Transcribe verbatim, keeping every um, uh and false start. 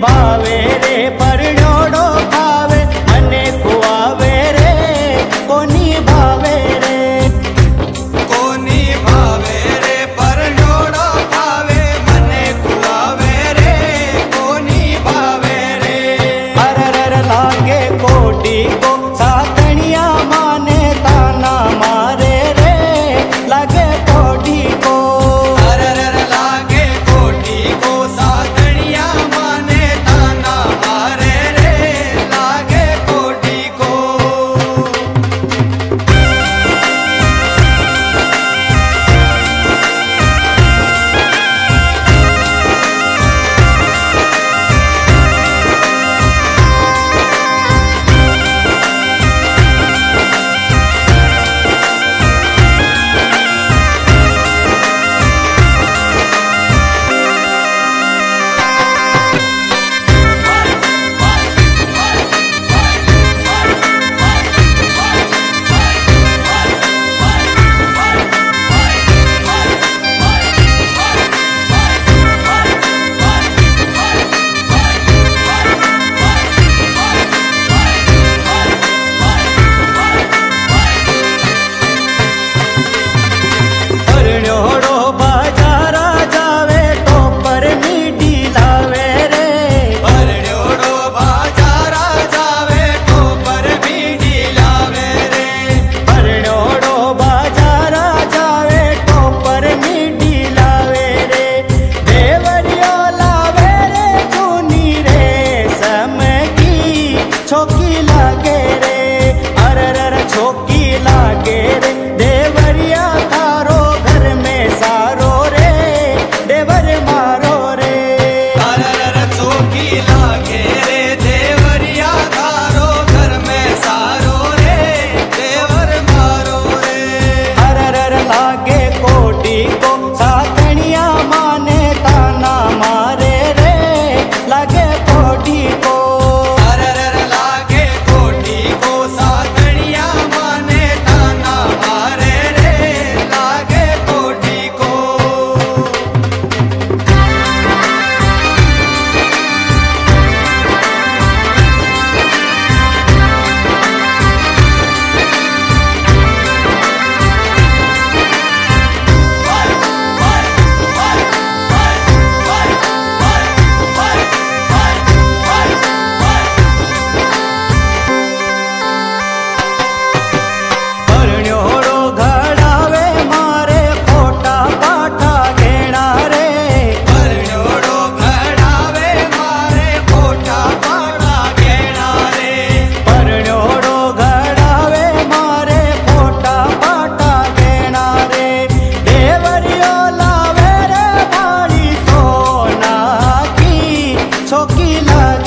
भावे रे परण्योड़ो भावे मने खुआवे रे कोनी भावे रे कोनी भावे रे परण्योड़ो भावे मने खुआवे रे कोनी भावे रे। अरर लागे कोटी को सातनिया माने ताना मारे रे लागे कोटी को अरर लागे कोटी को सातनिया माने ताना मारे रे लागे कोटी को। परण्योड़ो बाजारा जावे तो पर मीठी लावे रे परण्योड़ो बाजारा जावे तो पर मीठी लावे रे परण्योड़ो बाजारा जावे तो पर मीठी लावे रे देवरियो लावे रे चूनी रे समकी छोकी लागे रे अरर छोकी लागे रे देवरिया थारो घर में सारो रे देवर मारो रे अरर चौकी लागे रे देवरिया थारो घर में सारो रे देवर मारो रे। अरर लागे कोटी को सातनिया माने ताना मारे रे लागे कोटी को अरर लागे कोटी को सातनिया माने ताना मारे रे लागे कोटी को। परण्योड़ो घड़ावे मारे खोटा पाठा घेणा रे परण्योड़ो घड़ावे मारे खोटा पाटा घेणा रे परण्योड़ो घड़ावे मारे खोटा पाटा घेणा रे देवरियो लावे रे भाड़ी सोना की छोकी ला